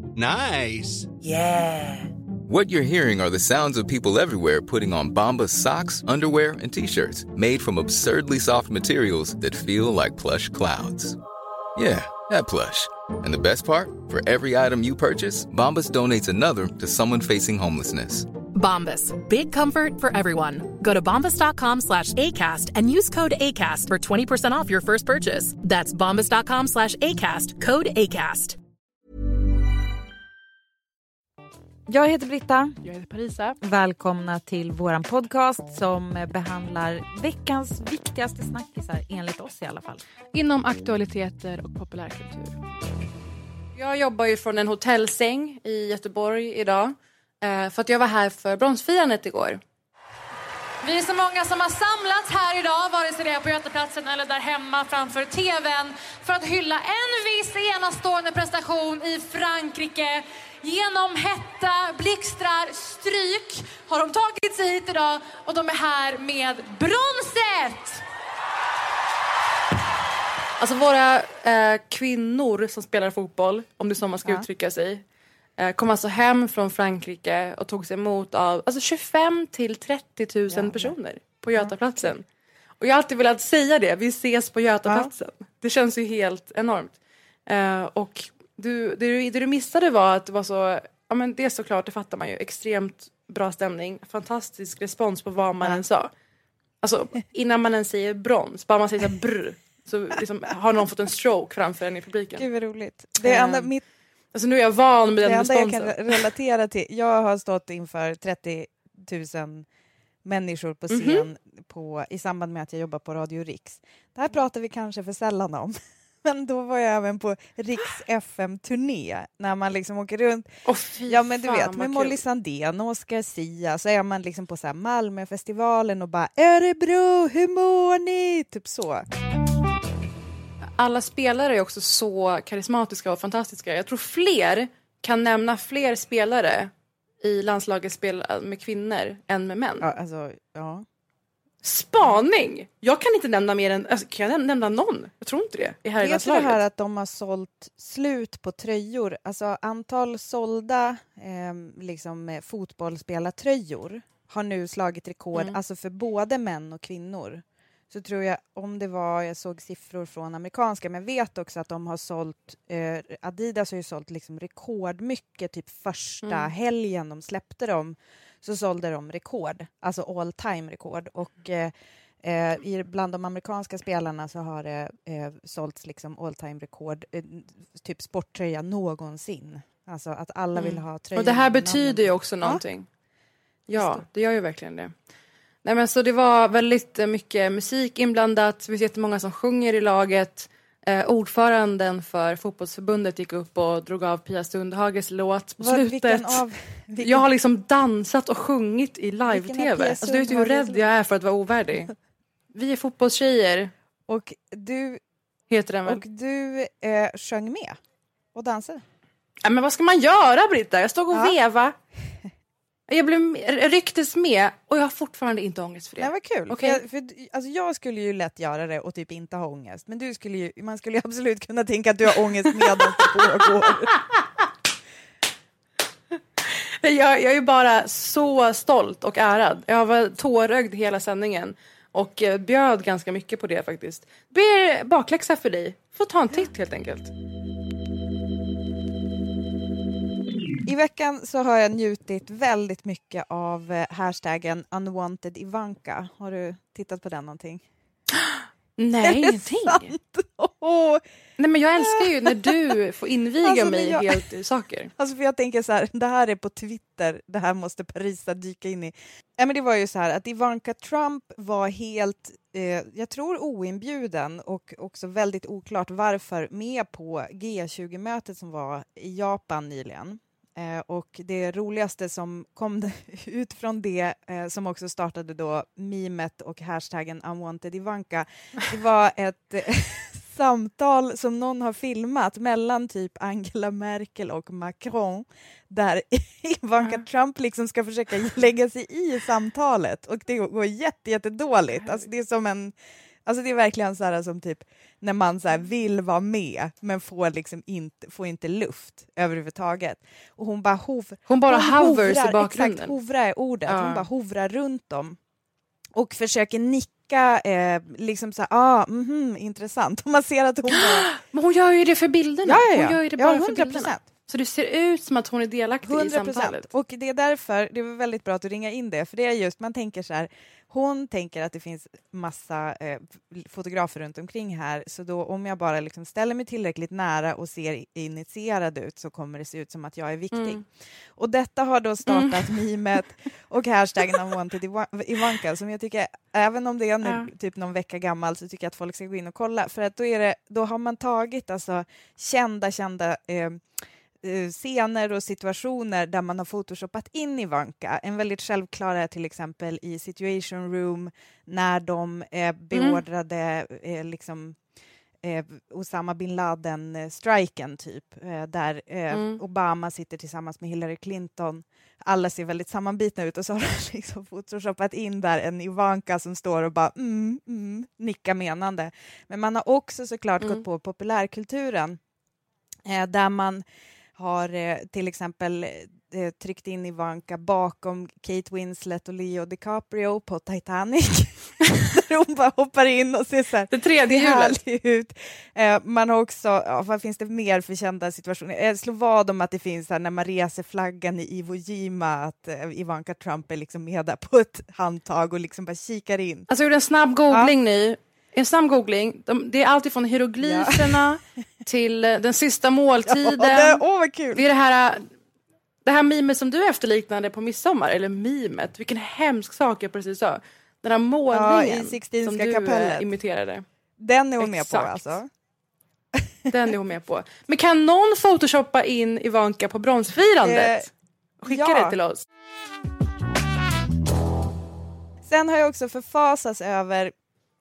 Nice. Yeah. What you're hearing are the sounds of people everywhere putting on Bombas socks, underwear, and T-shirts made from absurdly soft materials that feel like plush clouds. Yeah, that plush. And the best part? For every item you purchase, Bombas donates another to someone facing homelessness. Bombas. Big comfort for everyone. Go to bombas.com/ACAST and use code ACAST for 20% off your first purchase. That's bombas.com/ACAST. Code ACAST. Jag heter Britta. Jag heter Parisa. Välkomna till våran podcast som behandlar veckans viktigaste snackisar, enligt oss i alla fall. Inom aktualiteter och populärkultur. Jag jobbar ju från en hotellsäng i Göteborg idag. För att jag var här för bronsfirandet igår. Vi är så många som har samlats här idag, vare sig det är på Götaplatsen eller där hemma framför tvn, för att hylla en viss enastående prestation i Frankrike. Genom hetta, blixtrar, stryk har de tagit sig hit idag och de är här med bronset! Alltså våra kvinnor som spelar fotboll, om det är så man ska uttrycka sig, kom alltså hem från Frankrike och tog sig emot av 25 till 30 000 personer på Götaplatsen. Och jag har alltid velat säga det, vi ses på Götaplatsen. Det känns ju helt enormt. Och det du missade var att det var så, ja men det är såklart, det fattar man ju, extremt bra stämning, fantastisk respons på vad man än sa. Alltså innan man än säger brons, bara man säger så brr, så liksom, har någon fått en stroke framför en i publiken. Gud vad roligt. Det är alltså nu är jag van med den responsen. Det enda jag kan relatera till, jag har stått inför 30 000 människor på scen i samband med att jag jobbar på Radio Riks. Det här pratar vi kanske för sällan om. Men då var jag även på Riks FM-turné. När man liksom åker runt. Ja men du vet, med Molly Sandén och Oscar Sia. Så är man liksom på så här Malmöfestivalen och bara Örebro, hur mår ni? Typ så. Alla spelare är också så karismatiska och fantastiska. Jag tror fler kan nämna fler spelare i landslaget spel med kvinnor än med män. Ja, alltså, ja. Spaning! Jag kan inte nämna mer än... Alltså, kan jag nämna någon? Jag tror inte det. I här vet du det här att de har sålt slut på tröjor? Alltså antal sålda fotbollsspelartröjor har nu slagit rekord. Alltså för både män och kvinnor. Så tror jag, jag såg siffror från amerikanska, men jag vet också att de har sålt, Adidas har ju sålt liksom rekordmycket, typ första helgen de släppte dem, så sålde de rekord, alltså all time rekord, och bland de amerikanska spelarna så har det sålts liksom all time rekord, typ sporttröja någonsin, alltså att alla vill ha tröja. Och det här betyder ju också någonting. Ja, det gör ju verkligen det. Nej, men så det var väldigt mycket musik inblandat. Vi ser jättemånga som sjunger i laget. Ordföranden för fotbollsförbundet gick upp och drog av Pia Sundhages låt på slutet. Jag har liksom dansat och sjungit i live-tv. Alltså, du vet ju hur rädd jag är för att vara ovärdig. Vi är fotbollstjejer. Och du heter den väl? Och du sjöng med och dansade. Ja, men vad ska man göra, Britta? Jag stod och veva. Jag blev ryktes med och jag har fortfarande inte ångest för det. Det var kul. Okay. Alltså jag skulle ju lätt göra det och typ inte ha ångest. Men man skulle ju absolut kunna tänka att du har ångest medan det pågår. Jag är ju bara så stolt och ärad. Jag var tårögd hela sändningen och bjöd ganska mycket på det faktiskt. Ber bakläxa för dig. Får ta en titt helt enkelt. I veckan så har jag njutit väldigt mycket av hashtaggen Unwanted Ivanka. Har du tittat på den någonting? Nej, ingenting. Nej, men jag älskar ju när du får inviga mig helt i saker. Alltså för jag tänker så här, det här är på Twitter, det här måste Parisa dyka in i. Men det var ju så här att Ivanka Trump var helt, jag tror oinbjuden och också väldigt oklart varför, med på G20-mötet som var i Japan nyligen. Och det roligaste som kom ut från det, som också startade då memet och hashtaggen Unwanted Ivanka, det var ett samtal som någon har filmat mellan typ Angela Merkel och Macron, där Ivanka Trump liksom ska försöka lägga sig i samtalet, och det går jättedåligt. Alltså det är som Alltså det är verkligen så här som typ när man så här vill vara med men får liksom inte luft överhuvudtaget. Och hon bara hovers i bakgrunden. Exakt, hovra är ordet. Hon bara hovrar runt dem och försöker nicka liksom så här, intressant. Och man ser att hon bara... Men hon gör ju det för bilderna. Ja. Hon gör ju det bara 100%. för bilderna. Så det ser ut som att hon är delaktig 100%. i samtalet. Och det är därför det var väldigt bra att du ringa in det. För det är just, man tänker så här, hon tänker att det finns massa fotografer runt omkring här. Så då om jag bara liksom ställer mig tillräckligt nära och ser initierad ut så kommer det se ut som att jag är viktig. Och detta har då startat memet och hashtaggen Unwanted Ivanka som jag tycker, även om det är nu typ någon vecka gammal så tycker jag att folk ska gå in och kolla. För att då har man tagit alltså kända scener och situationer där man har photoshoppat in Ivanka. En väldigt självklar är till exempel i Situation Room när de beordrade Osama bin Laden-striken typ. Där Obama sitter tillsammans med Hillary Clinton. Alla ser väldigt sammanbitna ut och så har de liksom photoshoppat in där en Ivanka som står och bara nickar menande. Men man har också såklart gått på populärkulturen där man har till exempel tryckt in Ivanka bakom Kate Winslet och Leo DiCaprio på Titanic. Där hon bara hoppar in och ser så här, det tredje hjulet ut. Man har också, vad finns det mer för kända situationer? Jag slår vad om att det finns här, när man reser flaggan i Iwo Jima att Ivanka Trump är liksom med där på ett handtag och liksom bara kikar in. Alltså jag gjorde en snabb googling nu. En snabb googling. Det är allt ifrån hieroglyferna till den sista måltiden. Vad kul. Det är det här mimet som du efterliknade på midsommar. Eller mimet. Vilken hemsk sak jag precis sa. Den här målningen i Sixtinska som du kapellet imiterade. Den är hon med på alltså. Den är hon med på. Men kan någon photoshoppa in Ivanka på bronsfirandet? Skicka det till oss. Sen har jag också förfasats över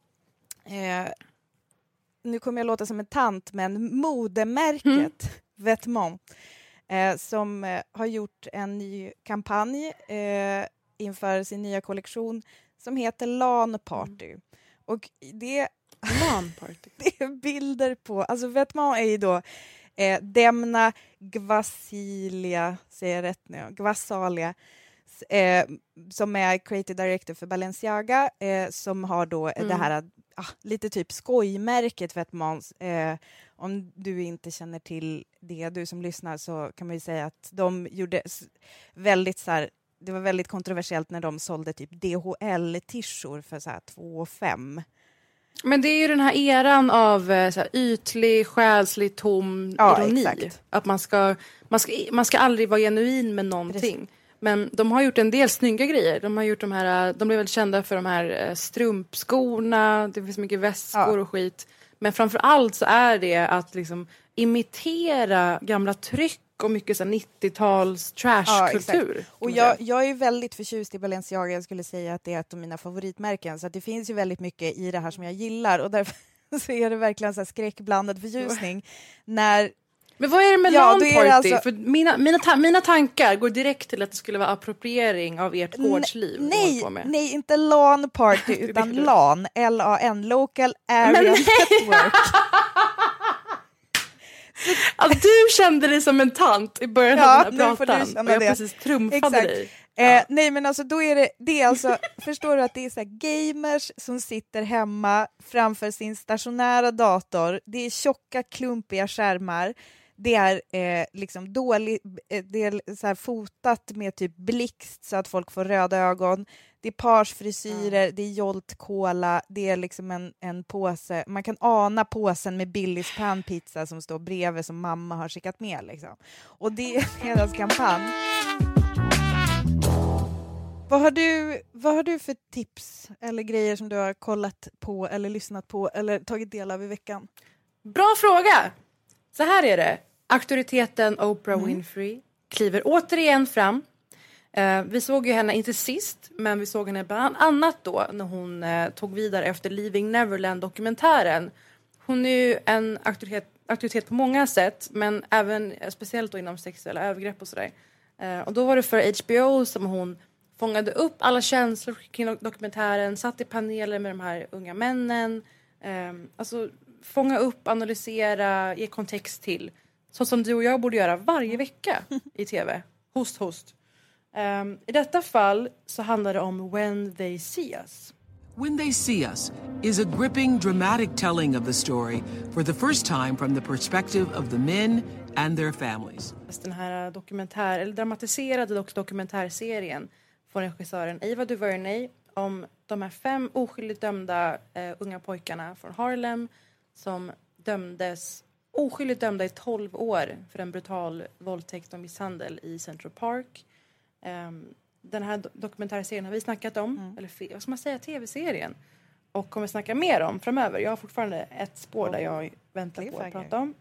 nu kommer jag låta som en tant, men modemärket Vetements som har gjort en ny kampanj inför sin nya kollektion som heter LAN Party. Och det är bilder på, alltså Vetements är ju då Demna Gvasalia, säger jag rätt nu, Gvasalia, som är creative director för Balenciaga, som har då det här lite typ skojmärket Vetements. Om du inte känner till det, du som lyssnar, så kan man ju säga att de gjorde väldigt så här, det var väldigt kontroversiellt när de sålde typ DHL-tishor för så här 2,5. Men det är ju den här eran av så här, ytlig, själslig, tom ironi. Exakt. Att man ska aldrig vara genuin med någonting. Precis. Men de har gjort en del snygga grejer. De blev väl kända för de här strumpskorna. Det finns mycket väskor och skit. Men framför allt så är det att liksom imitera gamla tryck och mycket så 90-tals trashkultur. Och jag är väldigt förtjust i Balenciaga. Jag skulle säga att det är ett av mina favoritmärken. Så att det finns ju väldigt mycket i det här som jag gillar. Och därför så är det verkligen så här skräckblandad förtjusning när... Men vad är det med LAN Party? Alltså... För mina tankar går direkt till att det skulle vara appropriering av ert gårdsliv. Nej, inte LAN Party utan LAN, L-A-N, Local Area Network. Alltså, du kände dig som en tant i början av den här pratan och jag precis trumfade dig. Nej, men alltså då är det är alltså, förstår du att det är så här gamers som sitter hemma framför sin stationära dator. Det är tjocka, klumpiga skärmar. Det är liksom dåligt, det är så här fotat med typ blixt så att folk får röda ögon. Det är parsfrisyrer, det är Jolt Cola, det är liksom en påse. Man kan ana påsen med Billys panpizza som står bredvid som mamma har skickat med. Liksom. Och det är deras kampanj. Vad har du för tips eller grejer som du har kollat på eller lyssnat på eller tagit del av i veckan? Bra fråga! Så här är det. Auktoriteten Oprah Winfrey kliver återigen fram. Vi såg ju henne inte sist, men vi såg henne bland annat då när hon tog vidare efter Leaving Neverland-dokumentären. Hon är ju en auktoritet på många sätt, men även speciellt då inom sexuella övergrepp och sådär. Och då var det för HBO som hon fångade upp alla känslor kring dokumentären, satt i paneler med de här unga männen, Alltså fånga upp, analysera, ge kontext till. Så som du och jag borde göra varje vecka i tv. Host. I detta fall så handlar det om When They See Us. When They See Us is a gripping, dramatic telling of the story for the first time from the perspective of the men and their families. Den här dramatiserade dokumentärserien från regissören Ava DuVernay om de här 5 oskyldigt dömda unga pojkarna från Harlem som dömdes oskyldigt dömda i 12 år för en brutal våldtäkt och misshandel i Central Park. Den här dokumentärserien har vi snackat om, eller vad ska man säga, tv-serien. Och kommer snacka mer om framöver. Jag har fortfarande ett spår där jag väntar på att prata om.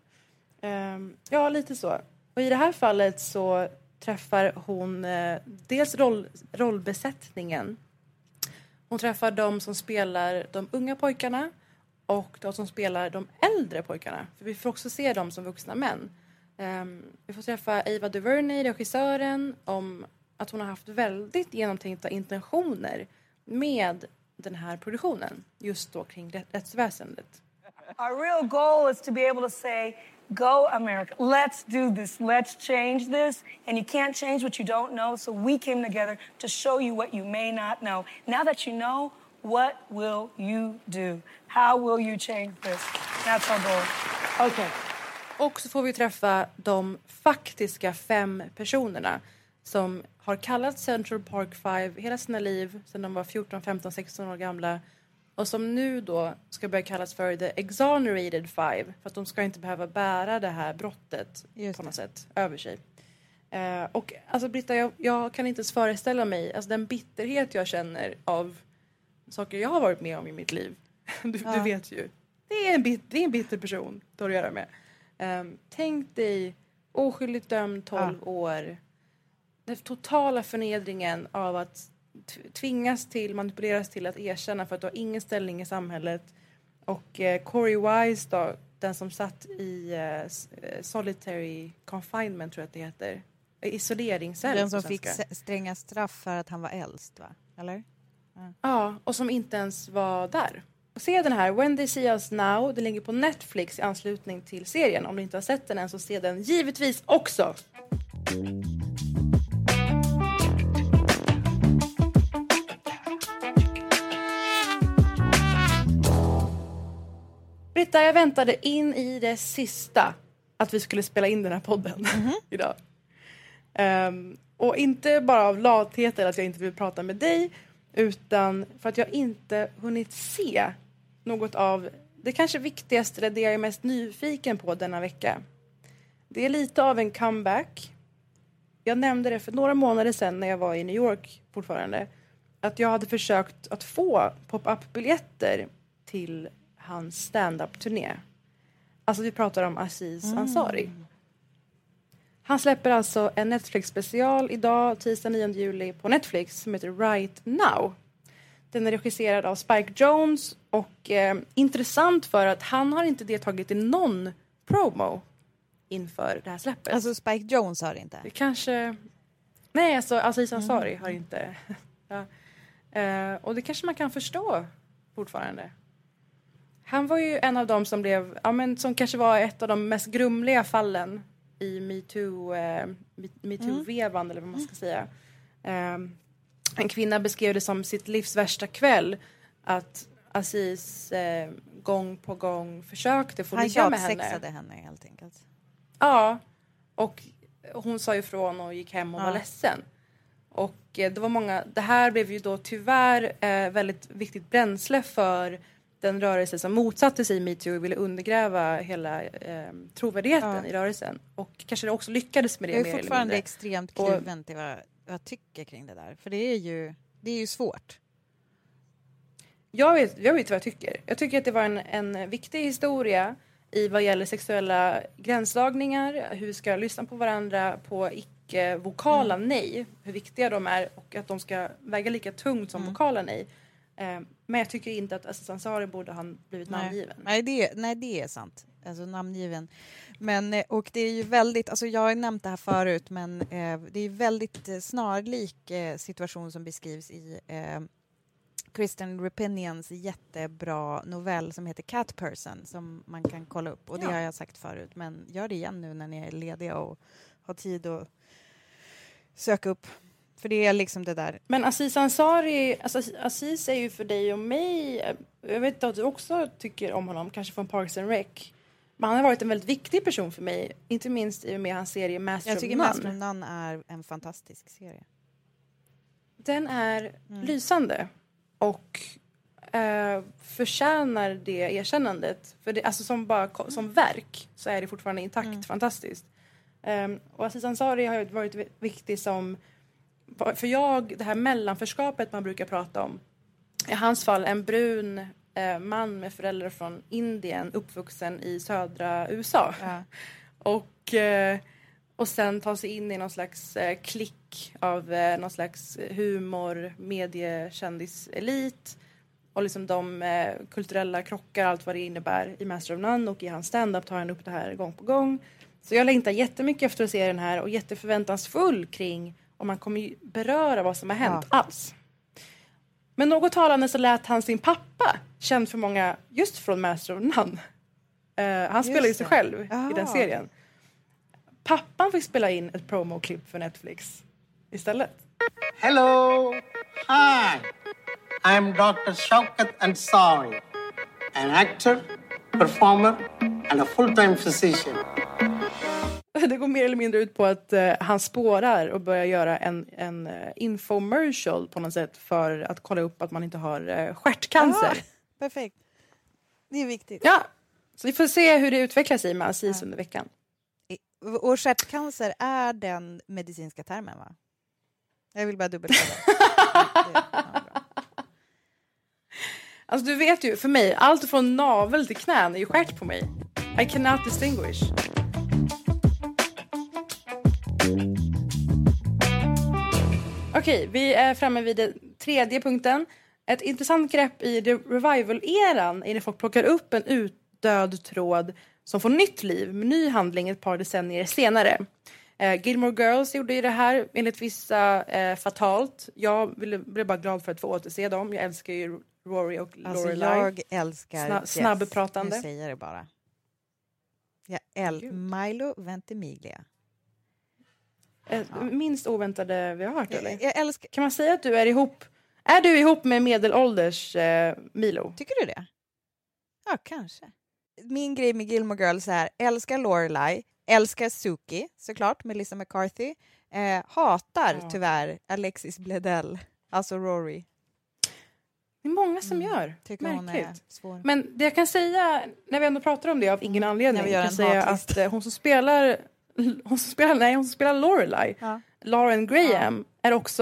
Ja, lite så. Och i det här fallet så träffar hon dels rollbesättningen. Hon träffar de som spelar de unga pojkarna och de som spelar de äldre pojkarna. För vi får också se dem som vuxna män. Vi får träffa Ava DuVernay, regissören, om att hon har haft väldigt genomtänkta intentioner med den här produktionen. Just då kring rättsväsendet. Our real goal is to be able to say, go America, let's do this, let's change this. And you can't change what you don't know, so we came together to show you what you may not know. Now that you know, what will you do? How will you change this? That's our goal. Okay. Och så får vi träffa de faktiska 5 personerna som har kallat Central Park 5 hela sina liv sedan de var 14, 15, 16 år gamla. Och som nu då ska börja kallas för The Exonerated 5. För att de ska inte behöva bära det här brottet på något sätt över sig. Och alltså Britta, jag kan inte ens föreställa mig alltså den bitterhet jag känner av saker jag har varit med om i mitt liv. Du vet ju. Det är en bitter person du har att göra med. Tänk dig oskyldigt dömd 12 år. Den totala förnedringen av att manipuleras till att erkänna för att du har ingen ställning i samhället. Och Corey Wise då, den som satt i solitary confinement tror jag att det heter. Isoleringscell. Den som fick stränga straff för att han var äldst, va? Eller? Ja, och som inte ens var där. Se den här, When They See Us Now, den ligger på Netflix i anslutning till serien. Om du inte har sett den än så se den givetvis också. Britta, jag väntade in i det sista att vi skulle spela in den här podden idag. Och inte bara av lathet eller att jag inte vill prata med dig, utan för att jag inte hunnit se något av det kanske viktigaste, eller det jag är mest nyfiken på denna vecka. Det är lite av en comeback. Jag nämnde det för några månader sedan när jag var i New York fortfarande. Att jag hade försökt att få pop-up-biljetter till hans stand-up-turné. Alltså vi pratar om Aziz Ansari. Han släpper alltså en Netflix-special idag, tisdag 9 juli på Netflix som heter Right Now. Den är regisserad av Spike Jonze och intressant för att han har inte deltagit i någon promo inför det här släppet. Alltså Spike Jonze har inte? Det kanske... Nej, alltså Aziz Ansari har inte... Ja. Och det kanske man kan förstå fortfarande. Han var ju en av dem som blev... Ja, men som kanske var ett av de mest grumliga fallen i MeToo-vevan, eller vad man ska säga. En kvinna beskrev det som sitt livs värsta kväll. Att Aziz gång på gång försökte få ligga med henne. Han sexade henne helt enkelt. Ja, och hon sa ifrån och gick hem och var ledsen. Och det var många... Det här blev ju då tyvärr väldigt viktigt bränsle för den rörelse som motsatte sig MeToo och ville undergräva hela trovärdigheten i rörelsen. Och kanske det också lyckades med det. Jag är fortfarande extremt kluven till vad jag tycker kring det där. För det är ju svårt. Jag vet vad jag tycker. Jag tycker att det var en viktig historia i vad gäller sexuella gränsdragningar. Hur vi ska lyssna på varandra på icke-vokala nej. Hur viktiga de är och att de ska väga lika tungt som vokala nej. Men jag tycker inte att Aziz Ansari borde ha blivit namngiven. Nej, det är sant. Alltså namngiven. Men, och det är ju väldigt, alltså jag har nämnt det här förut, men det är väldigt snarlik situation som beskrivs i Kristen Repinions jättebra novell som heter Cat Person som man kan kolla upp. Och det har jag sagt förut, men gör det igen nu när ni är lediga och har tid att söka upp. För det är liksom det där. Men Aziz Ansari, alltså Aziz är ju för dig och mig, jag vet att du också tycker om honom, kanske från Parks and Rec. Men han har varit en väldigt viktig person för mig, inte minst i och med hans serie Master of None. Jag tycker Master of None är en fantastisk serie. Den är lysande och förtjänar det erkännandet. För det, alltså som verk så är det fortfarande intakt, fantastiskt. Och Aziz Ansari har varit viktig som, för det här mellanförskapet man brukar prata om. I hans fall en brun man med föräldrar från Indien, uppvuxen i södra USA. Ja. Och sen ta sig in i någon slags klick av någon slags humor, mediekändiselit. Och liksom de kulturella krockar, allt vad det innebär i Master of None. Och i hans stand-up tar han upp det här gång på gång. Så jag längtar jättemycket efter att se den här och jätteförväntansfull kring om man kommer beröra vad som har hänt alls. Men något talande så lät han sin pappa, känd för många just från Master of None. Han spelar ju sig själv i den serien. Pappan fick spela in ett promoklipp för Netflix istället. Hello, hi. I'm Dr. Shaukat Ansari, an actor, performer and a full-time physician. Det går mer eller mindre ut på att han spårar och börjar göra en infomercial på något sätt för att kolla upp att man inte har stjärtcancer. Perfekt. Det är viktigt. Ja, så vi får se hur det utvecklar sig med Aziz under veckan. Och stjärtcancer är den medicinska termen, va? Jag vill bara dubbelkolla. Alltså du vet ju, för mig, allt från navel till knän är ju stjärt på mig. I cannot distinguish. Okej, vi är framme vid den tredje punkten. Ett intressant grepp i revival-eran är när folk plockar upp en utdöd tråd som får nytt liv med ny handling ett par decennier senare. Gilmore Girls gjorde ju det här enligt vissa fatalt. Jag blev bara glad för att få återse dem. Jag älskar ju Rory och Lorelai. Jag älskar snabbpratande. Nu säger det bara. Milo Ventimiglia. Minst oväntade vi har hört, eller? Jag älskar... Kan man säga att du är ihop? Är du ihop med medelålders Milo? Tycker du det? Ja, kanske. Min grej med Gilmore Girls är älskar Lorelai, älskar Suki, såklart, Melissa McCarthy. Hatar tyvärr Alexis Bledel, alltså Rory. Det är många som gör. Tycker märkligt. Hon är svår. Men det jag kan säga, när vi ändå pratar om det av ingen anledning, jag kan säga att hon som spelar Lorelai, Lauren Graham, är också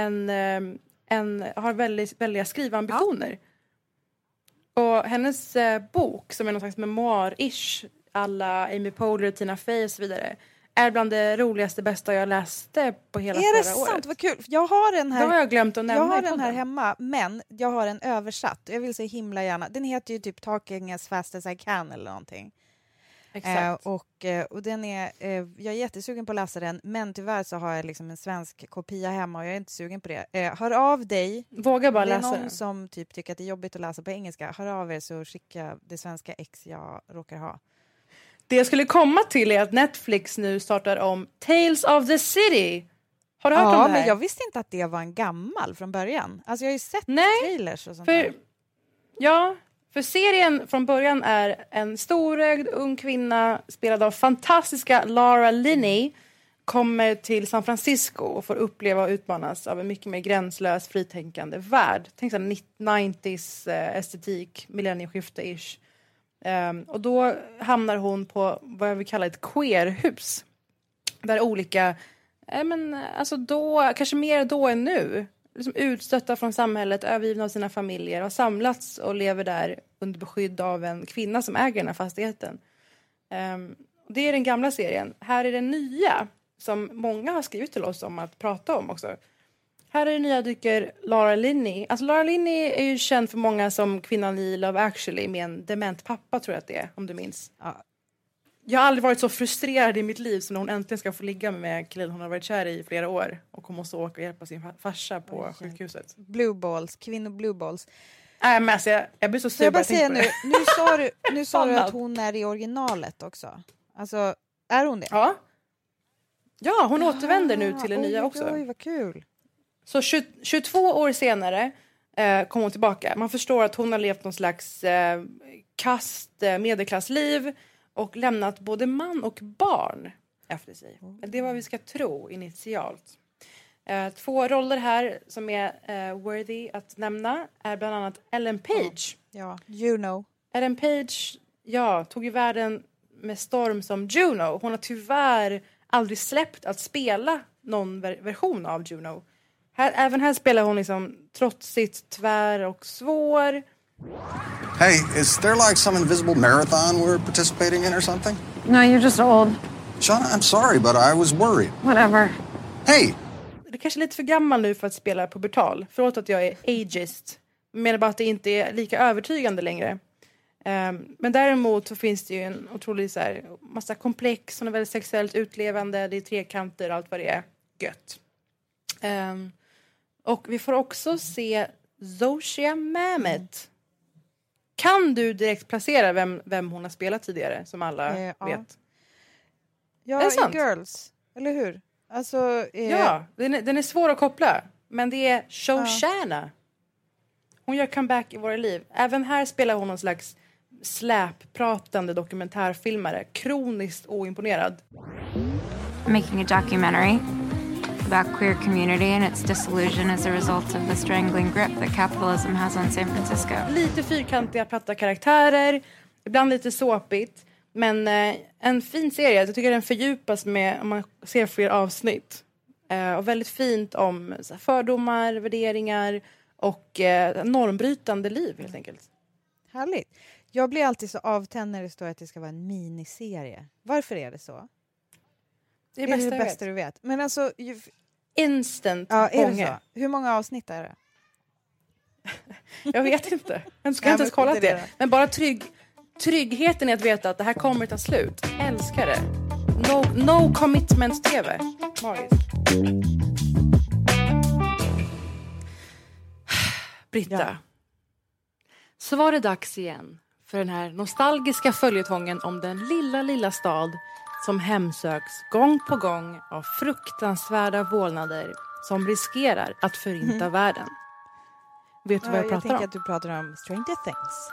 har väldiga skrivambitioner. Och hennes bok, som är någon slags memoir-ish, alla Amy Poehler, Tina Fey och så vidare, är bland det roligaste, bästa jag läste på hela förra året. Är det sant? Vad kul! Jag har den här, då har jag glömt att nämna. Jag har den här hemma, men jag har den översatt. Jag vill så himla gärna. Den heter ju typ Talking as fast as I can eller någonting. Exakt. Och den är, jag är jättesugen på att läsa den, men tyvärr så har jag liksom en svensk kopia hemma och jag är inte sugen på det. Hör av dig. Våga bara läsa den. Det är någon som typ tycker att det är jobbigt att läsa på engelska. Hör av er så skicka det svenska ex jag råkar ha. Det jag skulle komma till är att Netflix nu startar om Tales of the City. Har du hört om det här? Men jag visste inte att det var en gammal från början. Alltså jag har ju sett trailers och sånt där. Ja, för serien från början är en storögd ung kvinna spelad av fantastiska Laura Linney kommer till San Francisco och får uppleva och utmanas av en mycket mer gränslös, fritänkande värld. Tänk så 90s estetik, millennieskifte-ish. Och då hamnar hon på vad jag vill kalla ett queerhus. Där olika, alltså då, kanske mer då än nu, liksom utstötta från samhället, övergivna av sina familjer, har samlats och lever där under beskydd av en kvinna som äger den här fastigheten. Det är den gamla serien. Här är den nya, som många har skrivit till oss om att prata om också. Här är den nya dyker Laura Linney. Alltså Laura Linney är ju känd för många som kvinnan i Love Actually med en dement pappa, tror jag att det är, om du minns. Ja. Jag har aldrig varit så frustrerad i mitt liv som när hon äntligen ska få ligga med killen hon har varit kär i flera år. Och hon måste åka och hjälpa sin farsa på sjukhuset. Blue balls, kvinnor blue balls. Men alltså, jag blir så sur. Jag bara säga nu sa du att hon är i originalet också. Alltså, är hon det? Ja, hon återvänder nu till det nya också. Oj, vad kul. Så 22 år senare kom hon tillbaka. Man förstår att hon har levt någon slags medelklassliv och lämnat både man och barn efter sig. Det är vad vi ska tro initialt. 2 roller här som är worthy att nämna är bland annat Ellen Page. Ja, Juno. Ellen Page, tog ju världen med storm som Juno. Hon har tyvärr aldrig släppt att spela någon version av Juno. Även här spelar hon liksom trotsigt, tvär och svår. Hey, is there like some invisible marathon we're participating in or something? No, you're just old. Shauna, I'm sorry, but I was worried. Whatever. Hey! Det är kanske lite för gammal nu för att spela pubertal. Förlåt att jag är ageist. Jag menar bara att det inte är lika övertygande längre. Men däremot så finns det ju en otrolig så här, massa komplex. Hon är väldigt sexuellt utlevande. Det är trekanter och allt vad det är. Gött. Och vi får också se Zosia Mamet. Kan du direkt placera vem hon har spelat tidigare, som alla vet? Ja, är det sant? i Girls. Eller hur? Alltså, ja, den är svår att koppla. Men det är Shoshana. Hon gör comeback i våra liv. Även här spelar hon någon slags släppratande dokumentärfilmare. Kroniskt oimponerad. Making a documentary about queer community and its dissolution as a result of the strangling grip that capitalism has on San Francisco. Lite fyrkantiga platta karaktärer, ibland lite såpigt, men en fin serie. Jag tycker den fördjupas med om man ser fler avsnitt. Och väldigt fint om så här, fördomar, värderingar och normbrytande liv helt enkelt. Härligt. Jag blir alltid så avtänd när det står att det ska vara en miniserie. Varför är det så? Det är det bästa du vet. Men alltså, instant. Ja, är det så? Hur många avsnitt är det? Jag vet inte. Jag ska inte ens kolla det. Men bara tryggheten är att veta att det här kommer ta slut. Älskar det. No commitment TV. Magiskt. Britta. Ja. Så var det dags igen för den här nostalgiska följetongen om den lilla stad som hemsöks gång på gång av fruktansvärda vålnader som riskerar att förinta världen. Vet du vad jag pratar om? Jag tänker att du pratar om Stranger Things.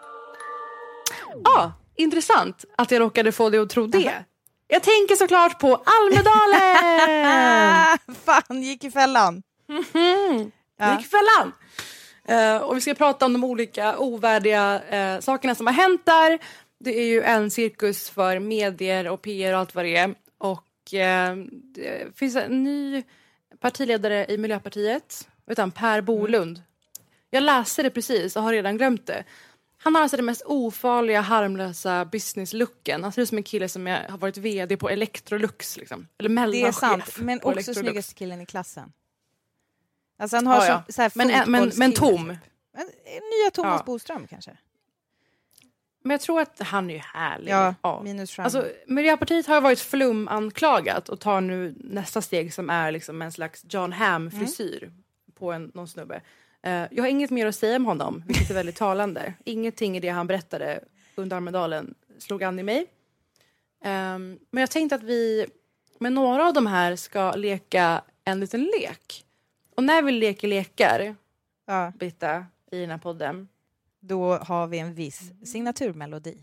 Ja, intressant att jag råkade få dig att tro det. Jag tänker såklart på Almedalen! Fan, gick i fällan. Gick i fällan. Och vi ska prata om de olika ovärdiga sakerna som har hänt där. Det är ju en cirkus för medier och PR och allt vad det är. Och det finns en ny partiledare i Miljöpartiet. Per Bolund. Jag läste det precis och har redan glömt det. Han har alltså det mest ofarliga, harmlösa business-looken. Han ser ut som en kille som har varit vd på Electrolux. Liksom. Eller mellanchef. Det är sant, men också snyggaste killen i klassen. Alltså han har så här men tom. Typ. Nya Thomas Boström kanske. Men jag tror att han är ju härlig. Ja. Minus fram. Alltså, Miljöpartiet har varit flumanklagat och tar nu nästa steg som är liksom en slags John Hamm-frisyr på någon snubbe. Jag har inget mer att säga om honom, vilket är väldigt talande. Ingenting i det han berättade under Almedalen slog an i mig. Men jag tänkte att vi med några av de här ska leka en liten lek. Och när vi leker lekar, Britta, i den här podden, då har vi en viss signaturmelodi.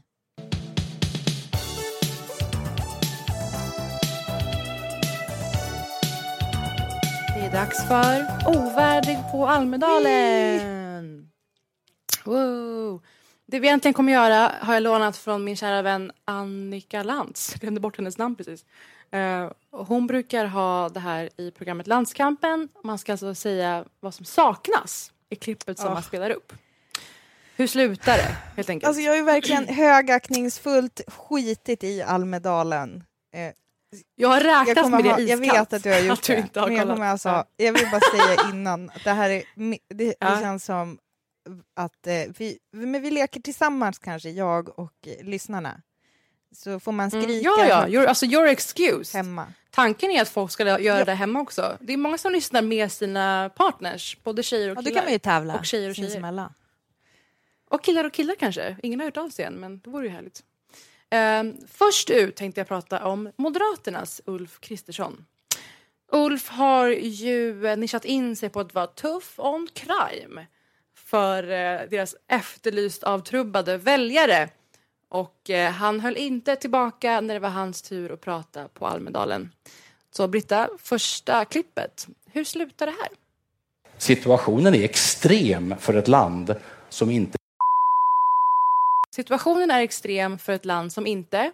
Det är dags för Ovärdig på Almedalen. Wow. Det vi egentligen kommer göra har jag lånat från min kära vän Annika Lantz. Jag glömde bort hennes namn precis. Hon brukar ha det här i programmet Landskampen. Man ska alltså säga vad som saknas i klippet som man spelar upp. Hur slutar det, helt enkelt? Alltså jag är verkligen högaktningsfullt skitit i Almedalen. Jag har räknat med det iskallt. Jag vet att du har gjort det. Men jag vill bara säga innan att det här är, det känns som att vi leker tillsammans kanske, jag och lyssnarna. så får man skrika. Ja, your excuse. Hemma. Tanken är att folk ska göra det hemma också. Det är många som lyssnar med sina partners, både tjejer och killar. Ja, då kan man ju tävla. Och tjejer och tjejer. Sinsemellan. Och killar kanske. Ingen har hört av sig än, men det vore ju härligt. Först ut tänkte jag prata om Moderaternas Ulf Kristersson. Ulf har ju nischat in sig på att vara tuff on crime för deras efterlyst avtrubbade väljare. Och han höll inte tillbaka när det var hans tur att prata på Almedalen. Så Britta, första klippet. Hur slutar det här? Situationen är extrem för ett land som inte... Situationen är extrem för ett land som inte...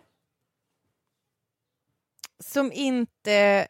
Som inte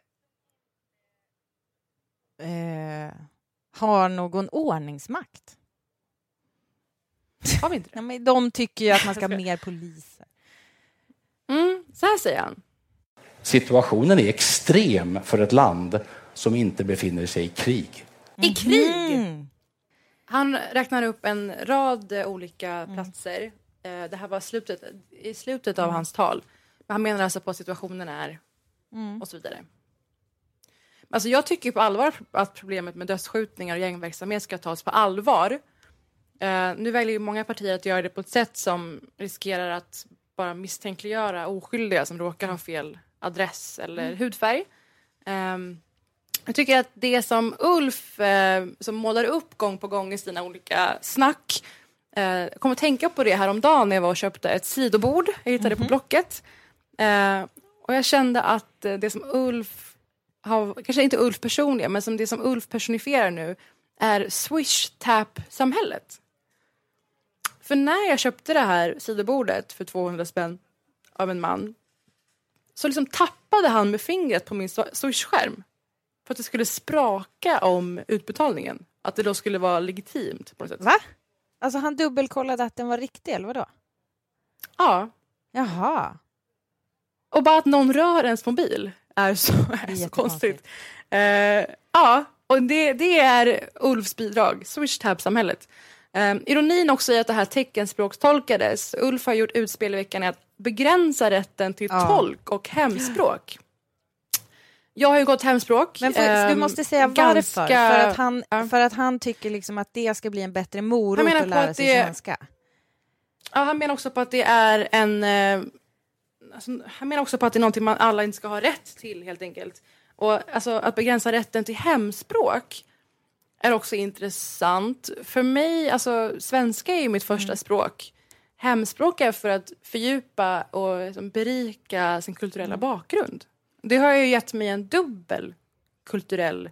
har någon ordningsmakt. Har vi inte det? Ja, men de tycker ju att man ska ha mer poliser. Så här säger han. Situationen är extrem för ett land som inte befinner sig i krig. I krig? Han räknar upp en rad olika platser. Det här var i slutet av hans tal. Men han menar alltså på att situationen är och så vidare. Alltså jag tycker på allvar att problemet med dödsskjutningar och gängverksamhet ska tas på allvar. Nu väljer ju många partier att göra det på ett sätt som riskerar att bara misstänkliggöra oskyldiga som råkar ha fel adress eller hudfärg. Jag tycker att det som Ulf som målar upp gång på gång i sina olika snack, jag kommer att tänka på det här om dagen när jag var och köpte ett sidobord. Jag hittade det på Blocket. Och jag kände att det som Ulf har, kanske inte Ulf personligen, men som det som Ulf personifierar nu är swish-tap-samhället. För när jag köpte det här sidobordet för 200 spänn av en man, så liksom tappade han med fingret på min swish-skärm för att det skulle spraka om utbetalningen. Att det då skulle vara legitimt på något sätt. Va? Alltså han dubbelkollade att den var riktig, eller vadå? Ja. Jaha. Och bara att någon rör ens mobil är så konstigt. Ja, och det är Ulfs bidrag. Swish-tab-samhället. Ironin också är att det här teckenspråkstolkades. Ulf har gjort utspel i veckan att begränsa rätten till tolk och hemspråk. Jag har ju gått hemspråk. Men du måste säga varför. För att han tycker liksom att det ska bli en bättre morot att lära sig svenska. Ja, han menar också på att det är han menar också på att det är någonting man alla inte ska ha rätt till, helt enkelt. Och alltså, att begränsa rätten till hemspråk är också intressant. För mig, alltså svenska är ju mitt första språk. Hemspråk är för att fördjupa och liksom, berika sin kulturella bakgrund. Det har ju gett mig en dubbel kultur.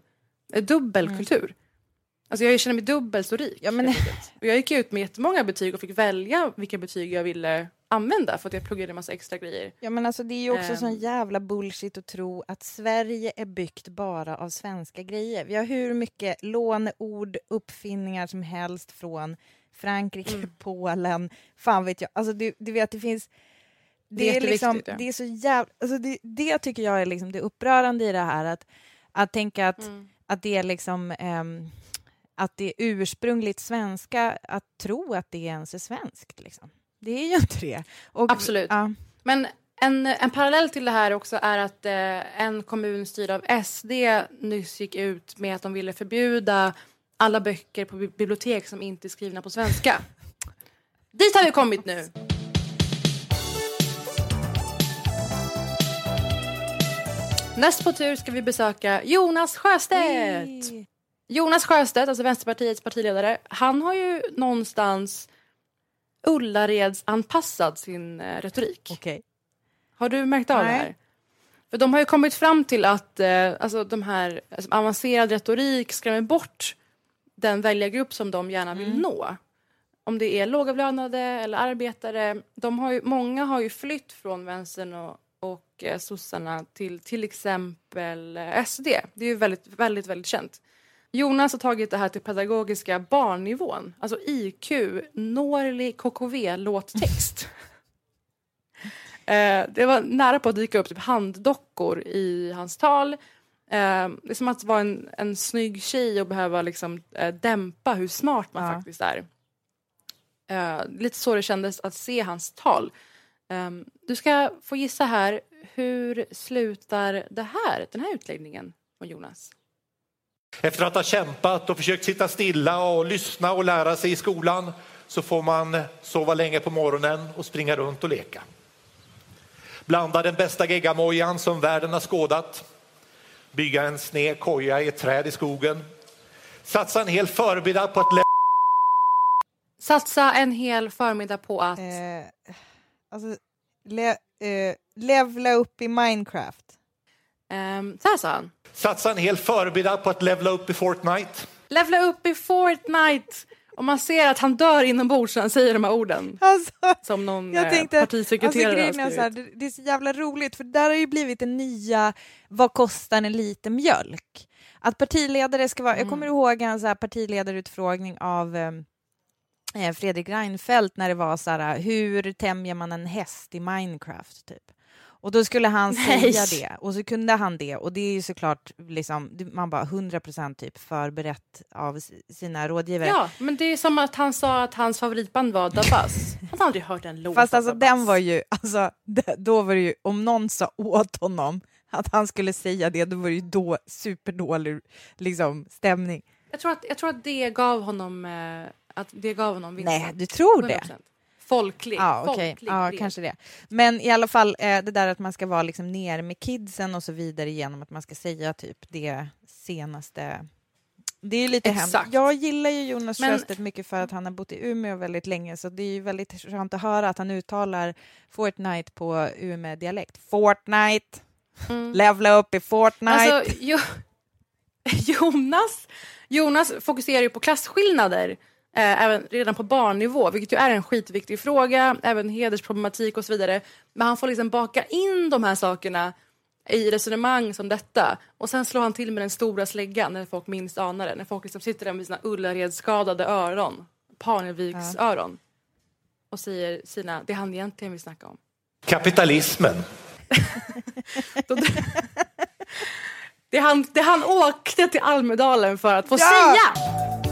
Alltså jag känner mig dubbelt så rik. Ja, men... Och jag gick ut med jättemånga betyg och fick välja vilka betyg jag ville använda för att jag pluggade en massa extra grejer. Ja, men alltså det är ju också sån jävla bullshit att tro att Sverige är byggt bara av svenska grejer. Vi har hur mycket låneord, uppfinningar som helst från Frankrike, Polen, fan vet jag. Alltså du vet, det finns... Det är liksom, det är så jävla... Alltså det tycker jag är liksom det upprörande i det här. Att tänka att det är liksom... att det är ursprungligt svenska att tro att det ens är svenskt. Liksom. Det är ju inte det. Och, absolut. Ja. Men en parallell till det här också är att en kommun styrd av SD nyss gick ut med att de ville förbjuda alla böcker på bibliotek som inte är skrivna på svenska. Dit har vi kommit nu. Näst på tur ska vi besöka Jonas Sjöstedt. Jonas Sjöstedt, alltså Vänsterpartiets partiledare, han har ju någonstans Ullareds anpassat sin retorik. Okay. Har du märkt av det här? För de har ju kommit fram till att alltså de här avancerad retorik skrämmer bort den väljargrupp som de gärna vill nå. Om det är lågavlönade eller arbetare. Många har ju flytt från vänstern och sossarna till exempel SD. Det är ju väldigt, väldigt, väldigt känt. Jonas har tagit det här till pedagogiska barnnivån. Alltså IQ, nårlig KKV-låttext. Det var nära på att dyka upp typ handdockor i hans tal. Det är som att vara en snygg tjej och behöva liksom, dämpa hur smart man faktiskt är. Lite så det kändes att se hans tal. Du ska få gissa här, hur slutar den här utläggningen från Jonas? Efter att ha kämpat och försökt sitta stilla och lyssna och lära sig i skolan så får man sova länge på morgonen och springa runt och leka. Blanda den bästa geggamojan som världen har skådat. Bygga en sned koja i ett träd i skogen. Satsa en hel förmiddag på att Satsa en hel förmiddag på att... levla upp i Minecraft. Så här sa han. Satsa en hel förmiddag på att levla upp i Fortnite. Levla upp i Fortnite! Och man ser att han dör inombords när han säger de här orden. Alltså, som någon jag tänkte, partisekreterare alltså, så här, det är så jävla roligt, för där har ju blivit en nya vad kostar en liter mjölk? Att partiledare ska vara, jag kommer ihåg en så här partiledarutfrågning av Fredrik Reinfeldt när det var så här, hur tämjer man en häst i Minecraft typ. Och då skulle han säga det, och så kunde han det, och det är ju såklart liksom, man bara 100% typ förberett av sina rådgivare. Ja, men det är som att han sa att hans favoritband var Da Buzz. Han har aldrig hört en låt. Fast alltså den var ju, alltså då var det ju, om någon sa åt honom att han skulle säga det, då var det ju då superdålig liksom stämning. Jag tror att det gav honom vinsten. Nej, du tror 100%. Det? Folklig. Ja, okej. Ja, kanske det. Men i alla fall det där att man ska vara liksom ner med kidsen och så vidare genom att man ska säga typ det senaste. Det är ju lite hemskt. Jag gillar ju Jonas Sjöstedt mycket för att han har bott i Umeå väldigt länge, så det är ju väldigt skönt att höra att han uttalar Fortnite på Umeå-dialekt. Fortnite! Levla upp i Fortnite! Alltså, Jonas fokuserar ju på klasskillnader. Även redan på barnnivå, vilket ju är en skitviktig fråga, även hedersproblematik och så vidare. Men han får liksom baka in de här sakerna i resonemang som detta, och sen slår han till med den stora släggan när folk minst anar det, när folk liksom sitter där med sina Ullared-skadade öron, Parneviks öron, och säger det han egentligen vill snacka om. Kapitalismen. det han åkte till Almedalen för att få säga.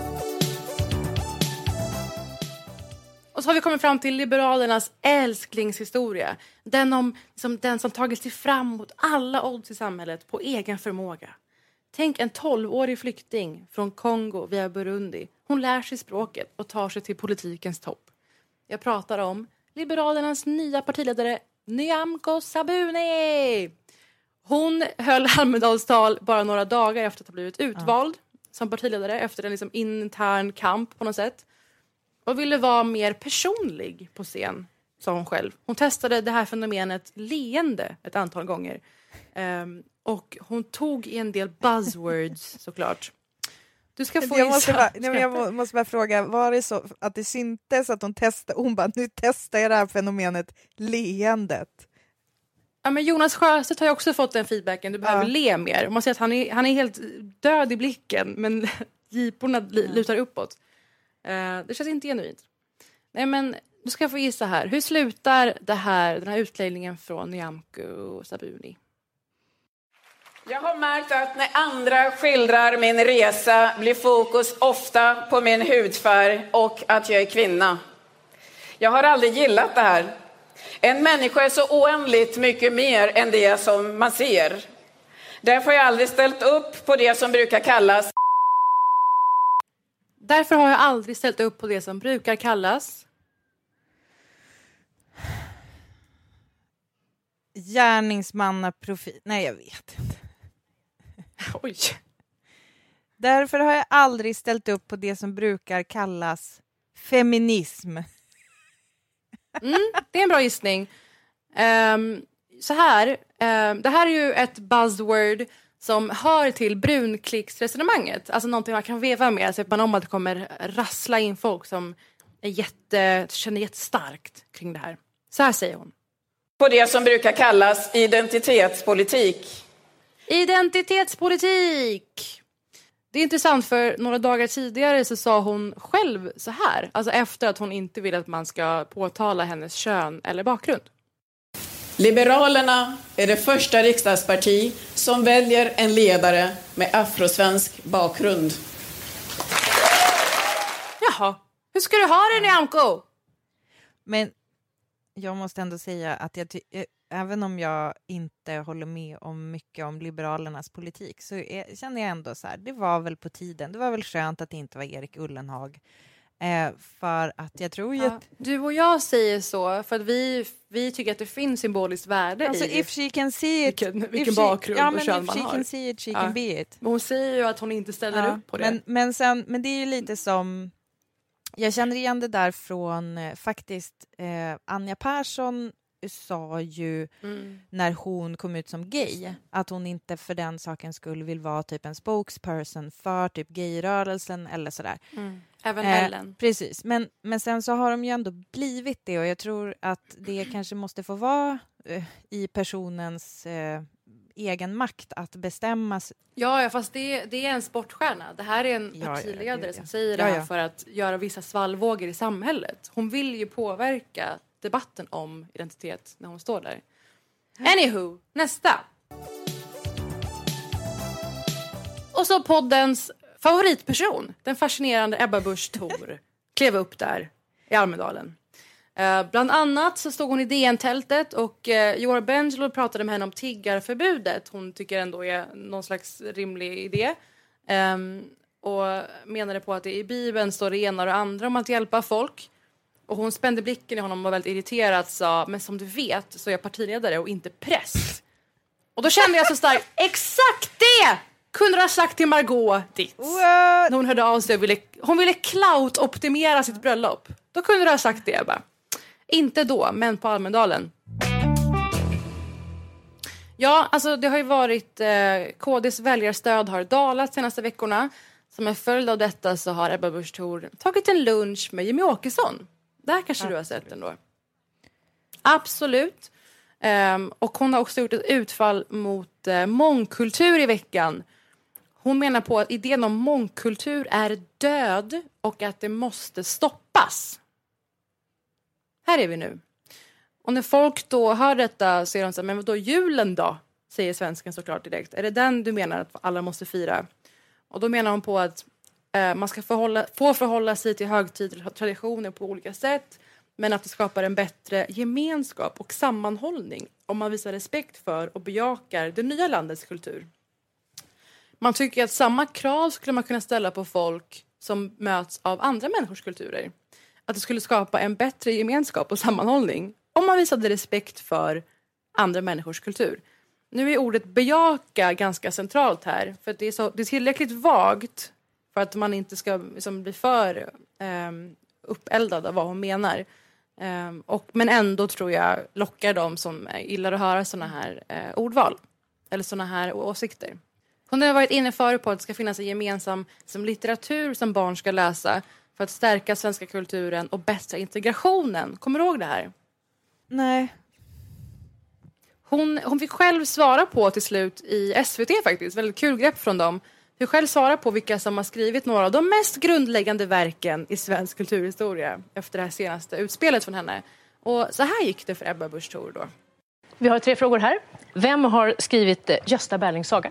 Och så har vi kommit fram till Liberalernas älsklingshistoria. Den som tagit sig fram mot alla odds i samhället på egen förmåga. Tänk en 12-årig flykting från Kongo via Burundi. Hon lär sig språket och tar sig till politikens topp. Jag pratar om Liberalernas nya partiledare Nyamko Sabuni. Hon höll Almedalstal bara några dagar efter att ha blivit utvald som partiledare efter en liksom intern kamp på något sätt. Och ville vara mer personlig på scen, sa hon själv. Hon testade det här fenomenet leende ett antal gånger. Och hon tog en del buzzwords, såklart. Du ska få jag måste bara fråga, var det så att det syntes att hon testade? Hon bara, nu testar jag det här fenomenet leendet. Ja, men Jonas Sjöstedt har ju också fått den feedbacken. Du behöver le mer. Man ser att han är helt död i blicken, men giporna lutar uppåt. Det känns inte genuint. Nej, men du ska få gissa här. Hur slutar den här utläggningen från Nyamko Sabuni? Jag har märkt att när andra skildrar min resa blir fokus ofta på min hudfärg och att jag är kvinna. Jag har aldrig gillat det här. En människa är så oändligt mycket mer än det som man ser. Därför har jag aldrig ställt upp på det som brukar kallas gärningsmannaprofil. Nej, jag vet inte. Oj. Därför har jag aldrig ställt upp på det som brukar kallas feminism. Det är en bra gissning. Så här, det här är ju ett buzzword som hör till brunklicksresonemanget. Alltså någonting man kan veva med, så att man om att det kommer rassla in folk som känner jättestarkt kring det här. Så här säger hon. På det som brukar kallas identitetspolitik. Identitetspolitik! Det är intressant, för några dagar tidigare så sa hon själv så här. Alltså efter att hon inte vill att man ska påtala hennes kön eller bakgrund. Liberalerna är det första riksdagsparti som väljer en ledare med afrosvensk bakgrund. Jaha, hur ska du ha det, Nyamko? Men jag måste ändå säga att även om jag inte håller med om mycket om Liberalernas politik så känner jag ändå så här, det var väl på tiden. Det var väl skönt att det inte var Erik Ullenhag. För att jag tror ju att... Du och jag säger så för att vi tycker att det finns symboliskt värde alltså, i if she can see it, vilken bakgrund och kön man har. If she can see it, she can be it. Men hon säger ju att hon inte ställer upp på det. Men det är ju lite som... Jag känner igen det där från faktiskt Anja Persson sa ju när hon kom ut som gay att hon inte för den saken skulle vill vara typ en spokesperson för typ gayrörelsen eller sådär. Även Ellen. Precis, men sen så har de ju ändå blivit det och jag tror att det kanske måste få vara i personens egen makt att bestämma. Ja, fast det är en sportstjärna. Det här är en partiledare som säger det här för att göra vissa svallvågor i samhället. Hon vill ju påverka debatten om identitet när hon står där. Anywho, nästa. Och så poddens favoritperson, den fascinerande Ebba Busch Thor, klev upp där i Almedalen. Bland annat så stod hon i DN-tältet och Joar Bengelo pratade med henne om tiggarförbudet. Hon tycker ändå är någon slags rimlig idé. Och menade på att det i Bibeln står det ena och det andra om att hjälpa folk. Och hon spände blicken i honom och var väldigt irriterad sa, men som du vet så är jag partiledare och inte präst. Och då kände jag så starkt, exakt det! Kunde du ha sagt till Margot ditt. När hon hörde av sig och hon ville clout-optimera sitt bröllop. Då kunde du ha sagt det, bara. Inte då, men på Almedalen. Ja, alltså det har ju varit KDs väljarstöd har dalat senaste veckorna. Som en följd av detta så har Ebba Busch Thor tagit en lunch med Jimmy Åkesson. Där kanske du har sett den då. Absolut. Och hon har också gjort ett utfall mot mångkultur i veckan. Hon menar på att idén om mångkultur är död och att det måste stoppas. Här är vi nu. Och när folk då hör detta så är de så här, men vadå julen då? Säger svensken såklart direkt. Är det den du menar att alla måste fira? Och då menar hon på att man ska få förhålla sig till högtider och traditioner på olika sätt. Men att det skapar en bättre gemenskap och sammanhållning om man visar respekt för och bejakar det nya landets kultur. Man tycker att samma krav skulle man kunna ställa på folk som möts av andra människors kulturer. Att det skulle skapa en bättre gemenskap och sammanhållning om man visade respekt för andra människors kultur. Nu är ordet bejaka ganska centralt här. För att det är tillräckligt vagt för att man inte ska liksom bli för uppeldad av vad hon menar. Men ändå tror jag lockar de som gillar att höra såna här ordval. Eller såna här åsikter. Hon har varit inne för på att det ska finnas en gemensam som litteratur som barn ska läsa för att stärka svenska kulturen och bättra integrationen. Kommer du ihåg det här? Nej. Hon fick själv svara på till slut i SVT faktiskt. Väldigt kul grepp från dem. Hon själv svara på vilka som har skrivit några av de mest grundläggande verken i svensk kulturhistoria efter det här senaste utspelet från henne. Och så här gick det för Ebba Busch Thor då. Vi har 3 frågor här. Vem har skrivit Gösta Berlings saga?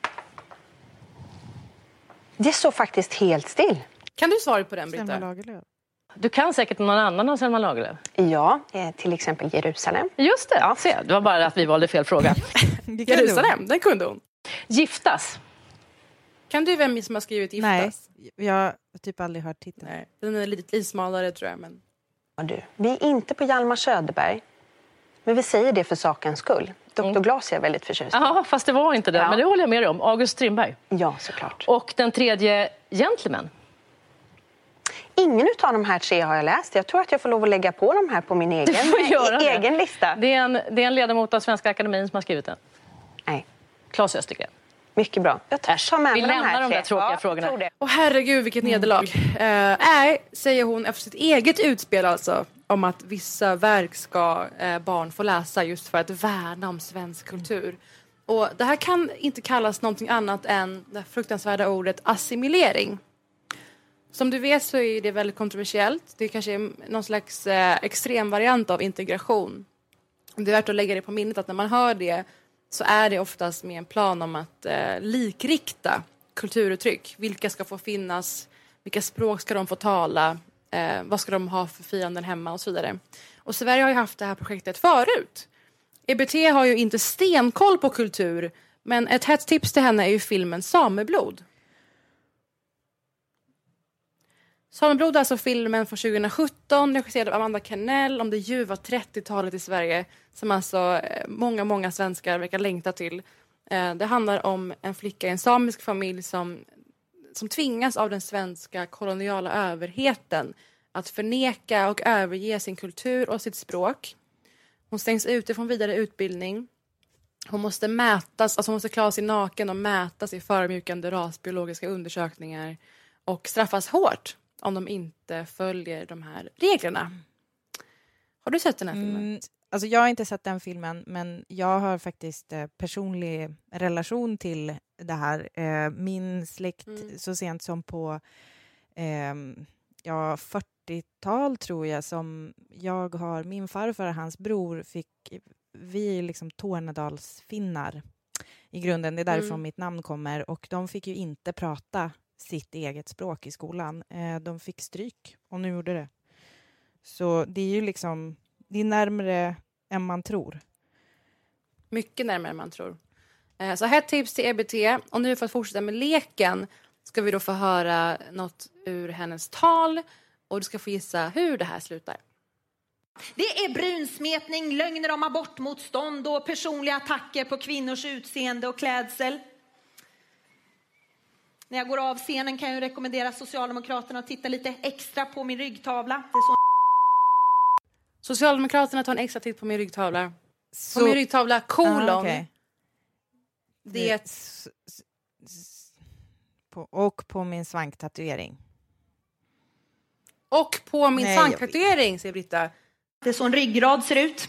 Det står faktiskt helt still. Kan du svara på den, Britta? Selma Lagerlöf. Du kan säkert någon annan av Selma Lagerlöf. Ja, till exempel Jerusalem. Just det, ja. Se, det var bara att vi valde fel fråga. Jerusalem, den kunde hon. Giftas. Kan du vem som har skrivit Giftas? Nej, jag har typ aldrig hört titeln. Nej, den är lite smalare tror jag. Men... Ja, du, vi är inte på Hjalmar Söderberg. Men vi säger det för sakens skull. Dr. Glas är väldigt förtjust. Ja, fast det var inte det. Ja. Men det håller jag med dig om. August Strindberg. Ja, såklart. Och den tredje, Gentleman. Ingen av de här 3 har jag läst. Jag tror att jag får lov att lägga på de här på min egen lista. Det är en ledamot av Svenska Akademin som har skrivit den. Nej. Claes Östergren. Mycket bra. Jag tar med vi lämnar de där tråkiga frågorna. Och herregud, vilket nederlag. Nej, säger hon efter sitt eget utspel alltså. Om att vissa verk ska barn få läsa just för att värna om svensk kultur. Och det här kan inte kallas någonting annat än det fruktansvärda ordet assimilering. Som du vet så är det väldigt kontroversiellt. Det kanske är någon slags extrem variant av integration. Det är värt att lägga det på minnet att när man hör det så är det oftast med en plan om att likrikta kulturuttryck. Vilka ska få finnas, vilka språk ska de få tala Vad ska de ha för firanden hemma och så vidare. Och Sverige har ju haft det här projektet förut. EBT har ju inte stenkoll på kultur, men ett hett tips till henne är ju filmen Sameblod. Sameblod är alltså filmen från 2017, regisserad av Amanda Canell om det ljuva 30-talet i Sverige, som alltså många svenskar verkar längta till. Det handlar om en flicka i en samisk familj som tvingas av den svenska koloniala överheten att förneka och överge sin kultur och sitt språk. Hon stängs ute från vidare utbildning. Hon måste mätas, alltså hon måste klara sig naken och mätas i förmjukande rasbiologiska undersökningar och straffas hårt om de inte följer de här reglerna. Har du sett den här filmen? Alltså jag har inte sett den filmen, men jag har faktiskt personlig relation till det här. Min släkt så sent som på 40-tal tror jag, som jag har, min farfar och hans bror vi är liksom Tornedalsfinnar i grunden. Det är därifrån mitt namn kommer, och de fick ju inte prata sitt eget språk i skolan. De fick stryk om de gjorde det. Så det är ju liksom, det är närmare än man tror. Mycket närmare än man tror. Så här tips till EBT. Och nu för att fortsätta med leken ska vi då få höra något ur hennes tal. Och du ska få gissa hur det här slutar. Det är brunsmetning, lögner om abortmotstånd och personliga attacker på kvinnors utseende och klädsel. När jag går av scenen kan jag rekommendera Socialdemokraterna att titta lite extra på min ryggtavla. Det är så... Socialdemokraterna tar en extra titt på min ryggtavla. På min ryggtavla, kolon. Okay. Det... Och på min svanktatuering. Och på min svanktatuering, säger Britta. Det är så en ryggrad ser ut.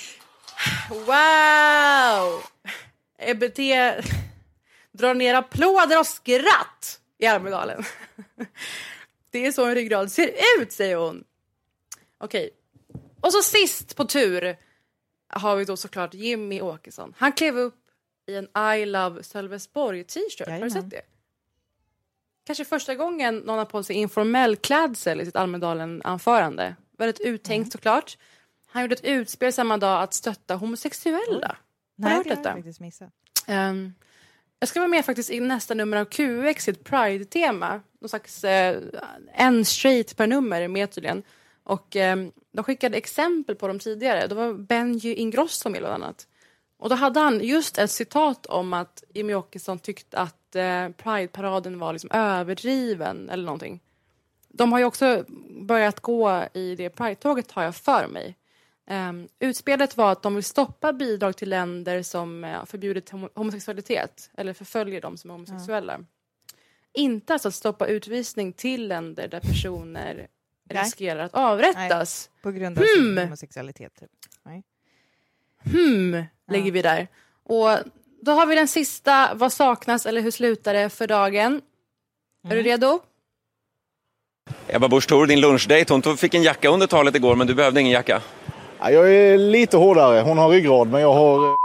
Wow! EBT drar ner applåder och skratt i Almedalen. Det är så en ryggrad ser ut, säger hon. Okej. Och så sist på tur har vi då såklart Jimmy Åkesson. Han klev upp i en I Love Sölvesborg t-shirt. Har du sett det? Kanske första gången någon har på sig informell klädsel i sitt Almedalen-anförande. Väldigt uttänkt såklart. Han gjorde ett utspel samma dag att stötta homosexuella. Har du hört detta? Jag faktiskt missat. Jag ska vara med faktiskt i nästa nummer av QX, ett Pride-tema. Någon slags en straight per nummer med tydligen. Och de skickade exempel på dem tidigare. Det var Benji Ingrosso med bland annat. Och då hade han just ett citat om att Jimmy Åkesson tyckte att Pride-paraden var liksom överdriven eller någonting. De har ju också börjat gå i det Pride-tåget, har jag för mig. Utspelet var att de vill stoppa bidrag till länder som förbjudit homosexualitet eller förföljer dem som är homosexuella. Inte alltså att stoppa utvisning till länder där personer riskerar att avrättas. Nej, på grund av sin homosexualitet. Typ. Nej. Lägger vi där. Och då har vi den sista, vad saknas eller hur slutar det för dagen? Är du redo? Ebba Busch Thor, din lunchdate, hon fick en jacka under talet igår, men du behövde ingen jacka. Ja, jag är lite hårdare, hon har ryggrad, men jag har...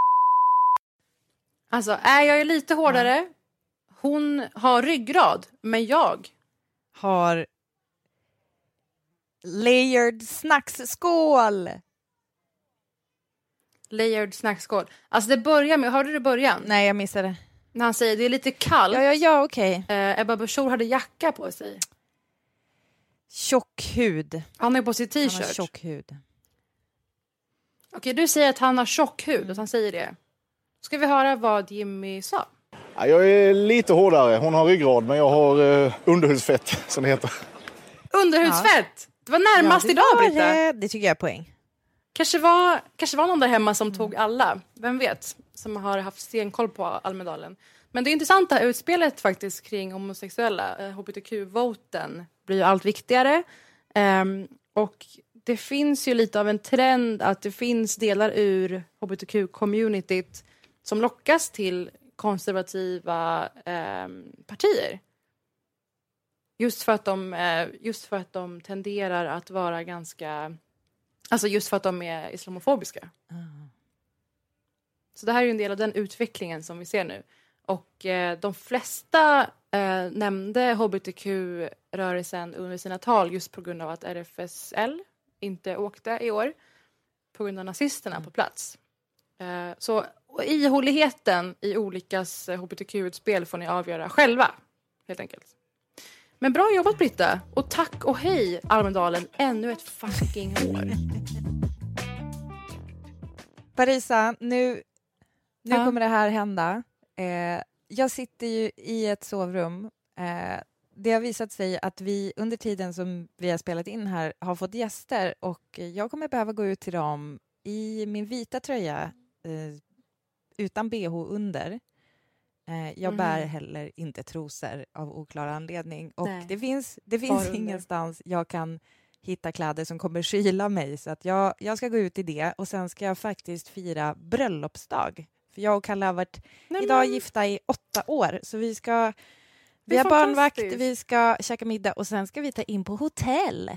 Alltså, jag är lite hårdare. Hon har ryggrad, men jag har layered snacksskål. Layered snacksskål. Alltså det börjar med, hörde du början? Nej, jag missade. När han säger det är lite kallt. Ja, okej. Ebba Busch Thor hade jacka på sig. Tjock hud. Han är på sin t-shirt. Han har tjock hud. Okej, du säger att han har tjock hud och han säger det. Ska vi höra vad Jimmy sa? Ja, jag är lite hårdare, hon har ryggrad, men jag har underhudsfett, som det heter. Underhudsfett? Det var närmast idag, Britta. Det tycker jag är poäng. Kanske var någon där hemma som tog alla. Vem vet? Som har haft stenkoll på Almedalen. Men det är intressant det här utspelet faktiskt kring homosexuella. HBTQ-voten blir ju allt viktigare. Och det finns ju lite av en trend att det finns delar ur HBTQ-communityt som lockas till konservativa partier. Just för att de tenderar att vara ganska... Alltså just för att de är islamofobiska. Så det här är ju en del av den utvecklingen som vi ser nu. Och de flesta nämnde hbtq-rörelsen under sina tal just på grund av att RFSL inte åkte i år på grund av nazisterna på plats. Så ihåligheten i olikas hbtq-utspel får ni avgöra själva, helt enkelt. Men bra jobbat, Britta. Och tack och hej, Almedalen. Ännu ett fucking år. Parisa, nu kommer det här hända. Jag sitter ju i ett sovrum. Det har visat sig att vi under tiden som vi har spelat in här har fått gäster. Och jag kommer behöva gå ut till dem i min vita tröja utan BH under. Jag bär heller inte trosor av oklar anledning. Och det finns ingenstans jag kan hitta kläder som kommer kyla mig. Så att jag ska gå ut i det. Och sen ska jag faktiskt fira bröllopsdag. För jag och Kalle har varit idag gifta i 8 år. Så vi har barnvakt, vi ska käka middag och sen ska vi ta in på hotell.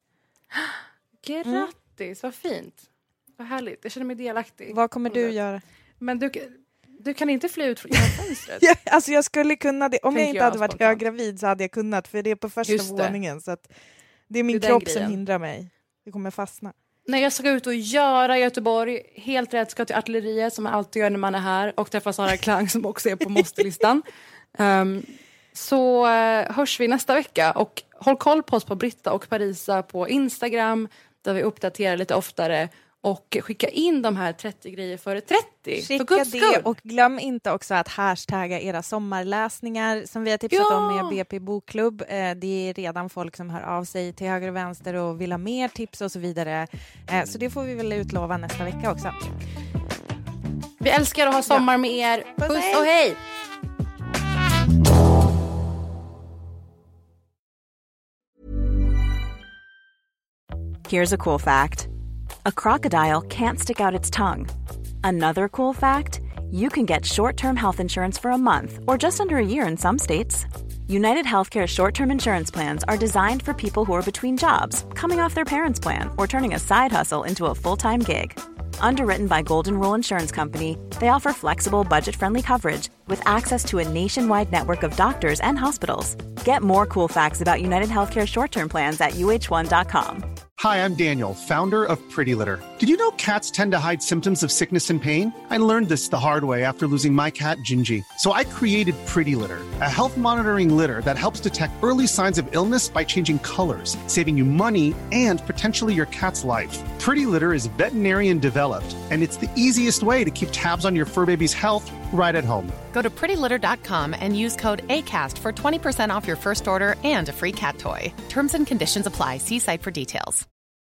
Grattis, vad fint. Vad härligt, jag känner mig delaktig. Vad kommer du göra? Men du kan inte fly ut från fönstret. Alltså jag skulle kunna det. Om jag inte hade varit höggravid så hade jag kunnat. För det är på första våningen. Så att det är min kropp som hindrar mig. Det kommer fastna. När jag ska ut och göra i Göteborg, helt rätt ska till Artilleriet som man alltid gör när man är här. Och träffa Sara Klang som också är på måste-listan. Så hörs vi nästa vecka. Och håll koll på oss på Britta och Parisa på Instagram. Där vi uppdaterar lite oftare. Och skicka in de här 30 grejer före 30. Skicka det och glöm inte också att hashtagga era sommarläsningar som vi har tipsat om med BP Bokklubb. Det är redan folk som hör av sig till höger och vänster och vill ha mer tips och så vidare. Så det får vi väl utlova nästa vecka också. Vi älskar att ha sommar med er. Puss och hej! Here's a cool fact. A crocodile can't stick out its tongue. Another cool fact, you can get short-term health insurance for a month or just under a year in some states. United Healthcare short-term insurance plans are designed for people who are between jobs, coming off their parents' plan, or turning a side hustle into a full-time gig. Underwritten by Golden Rule Insurance Company, they offer flexible, budget-friendly coverage with access to a nationwide network of doctors and hospitals. Get more cool facts about United Healthcare short-term plans at uh1.com. Hi, I'm Daniel, founder of Pretty Litter. Did you know cats tend to hide symptoms of sickness and pain? I learned this the hard way after losing my cat, Gingy. So I created Pretty Litter, a health monitoring litter that helps detect early signs of illness by changing colors, saving you money and potentially your cat's life. Pretty Litter is veterinarian developed, and it's the easiest way to keep tabs on your fur baby's health right at home. Go to prettylitter.com and use code ACAST for 20% off your first order and a free cat toy. Terms and conditions apply. See site for details.